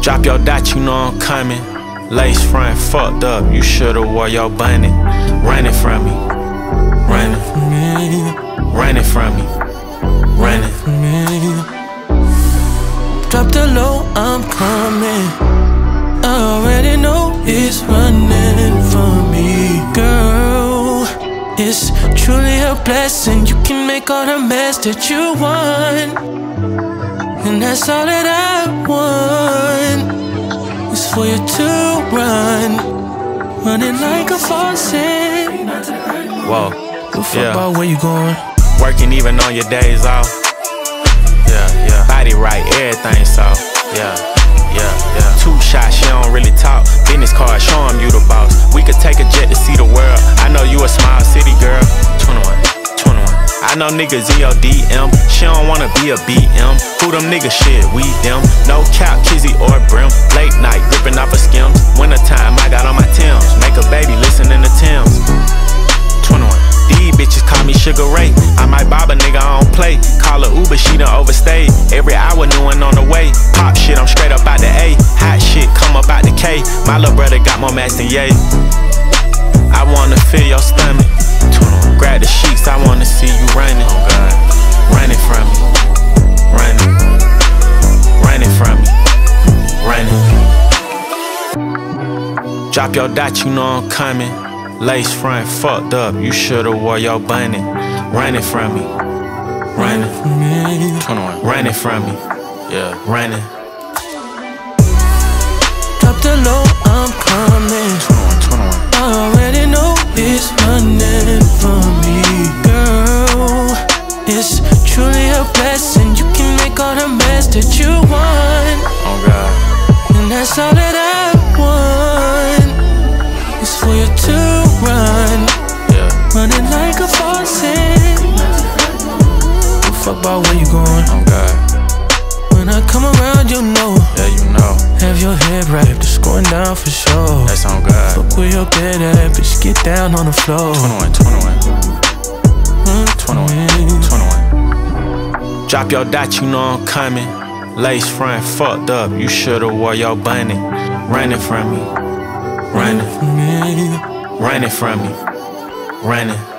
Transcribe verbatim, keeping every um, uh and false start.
Drop your dot, you know I'm coming. Lace front fucked up, you should've wore your bunny. Running from me, running from me, running from me, running from me. Drop the low, I'm coming. I already know it's running from me, girl. It's truly a blessing. You can make all the mess that you want, and that's all that I want. It's for you to run, running like a faucet. Whoa, Go fuck yeah. about where you going. Working even on your days off. Yeah, yeah. Body right, everything soft. Yeah, yeah, yeah. Two shots, she don't really talk. Business card, show 'em you the boss. We could take a jet to see the world. I know you a small city girl. twenty-one, twenty-one. I know niggas in your D M. She don't wanna be a B M. Who them niggas shit, we them. No cap, Kizzy or Brim. Late night, ripping off a Skims. Winter time, I got on my Timbs. Make a baby listening to Timbs. twenty-one. These bitches call me Sugar Ray. I might bob a nigga, I don't play. Call her Uber, she done overstayed. Every hour, new one on the way. Pop shit, I'm straight up out the A. Hot shit, come up out the K. My little brother got more mass than Ye. I wanna feel your stomach. twenty-one. Grab the sheets, I wanna see you running. Oh God. Running from me. Running. Running from me. Running. Drop your dot, you know I'm coming. Lace front fucked up, you should've wore your bunny. Running from me, running from me, twenty-one. Running from me, yeah, running. Drop the low, I'm coming. twenty-one, twenty-one. I already know it's running from me, girl. It's truly a blessing. You can make all the mess that you want. Oh God. And that's all that I want. It's for you to run, yeah. Running like a faucet. Go fuck about where you going. Oh God. When I come around, you know. Yeah, you know. Have your head wrapped, it's going down for sure. That's on God. Fuck where your bed at, bitch, get down on the floor. twenty-one, twenty-one. twenty-one, twenty-one. Drop your dot, you know I'm coming. Lace front fucked up, you should've wore your bunny. Running from me. Running from me, running from me, running.